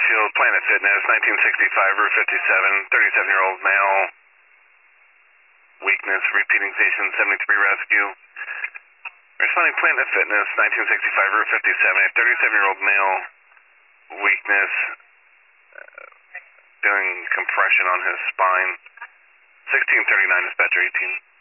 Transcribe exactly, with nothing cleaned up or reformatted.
Shield, Planet Fitness, nineteen sixty-five, Route fifty-seven, thirty-seven-year-old male, weakness, repeating station seventy-three rescue. Responding Planet Fitness, nineteen sixty-five, Route fifty-seven, a thirty-seven-year-old male, weakness, uh, doing compression on his spine. sixteen thirty-nine, dispatcher eighteen.